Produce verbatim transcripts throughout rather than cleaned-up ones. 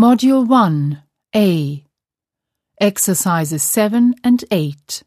Module one, A. Exercises seven and eight.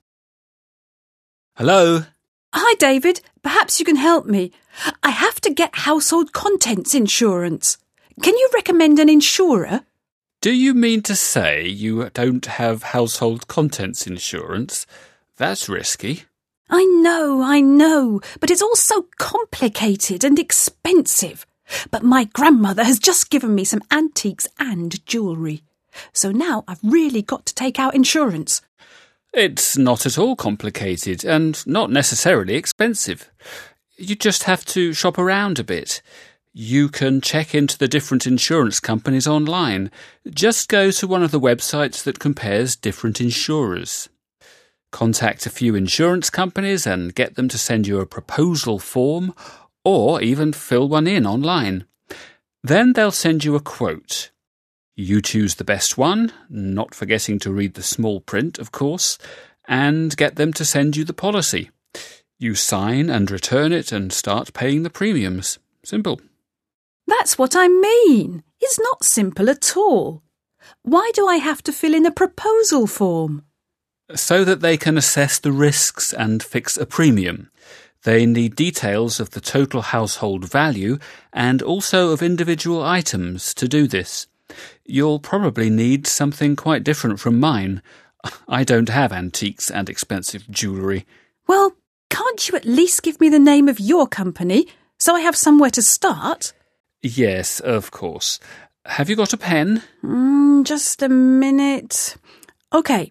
Hello? Hi, David. Perhaps you can help me. I have to get household contents insurance. Can you recommend an insurer? Do you mean to say you don't have household contents insurance? That's risky. I know, I know, but it's all so complicated and expensive. But my grandmother has just given me some antiques and jewellery. So now I've really got to take out insurance. It's not at all complicated and not necessarily expensive. You just have to shop around a bit. You can check into the different insurance companies online. Just go to one of the websites that compares different insurers. Contact a few insurance companies and get them to send you a proposal form or even fill one in online. Then they'll send you a quote. You choose the best one, not forgetting to read the small print, of course, and get them to send you the policy. You sign and return it and start paying the premiums. Simple. That's what I mean. It's not simple at all. Why do I have to fill in a proposal form? So that they can assess the risks and fix a premium. They need details of the total household value and also of individual items to do this. You'll probably need something quite different from mine. I don't have antiques and expensive jewellery. Well, can't you at least give me the name of your company so I have somewhere to start? Yes, of course. Have you got a pen? Mm, just a minute. OK.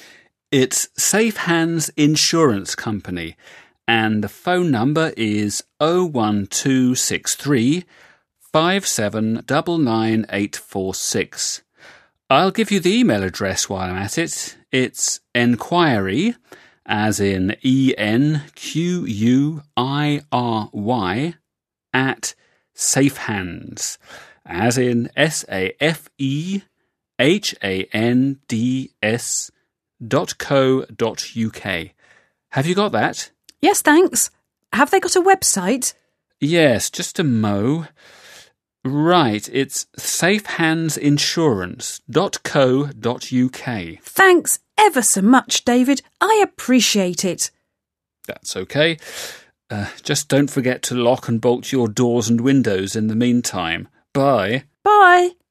It's Safe Hands Insurance Company, and the phone number is oh one two six three, five seven nine nine eight four six. I'll give you the email address while I'm at it. It's enquiry, as in E N Q U I R Y, at Safe Hands, as in S A F E H A N D S dot co dot uk. Have you got that? Yes, thanks. Have they got a website? Yes, just a mo. Right, it's safe hands insurance dot co dot uk. Thanks ever so much, David. I appreciate it. That's okay. Uh, just don't forget to lock and bolt your doors and windows in the meantime. Bye. Bye.